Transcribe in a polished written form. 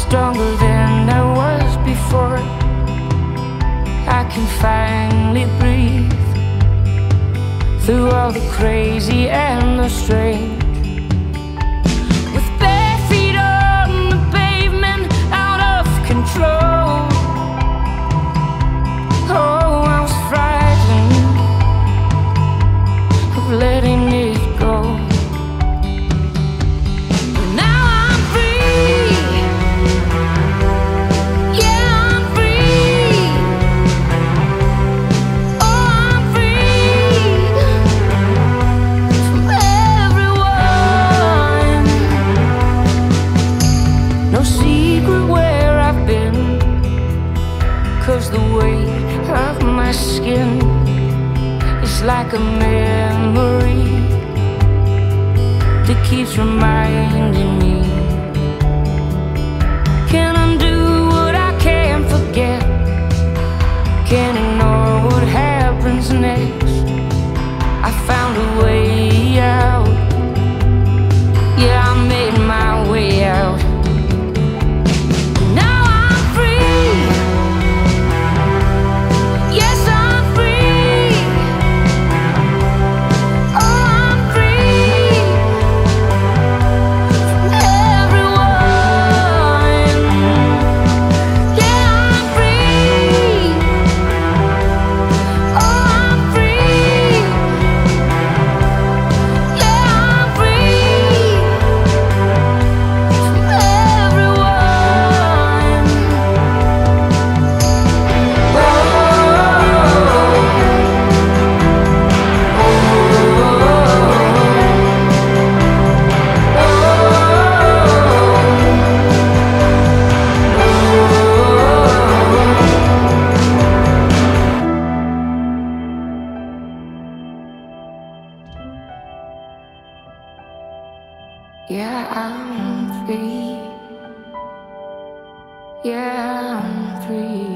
stronger than I was before. I can finally breathe through all the crazy and the strange. With bare feet on the pavement, out of control. Oh, I was frightened of letting it go. No secret where I've been, 'cause the weight of my skin is like a memory that keeps reminding me. Can't undo what I can't forget, can't ignore what happens next. I found a way out, yeah, I made my way out. Yeah, I'm free. Yeah, I'm free.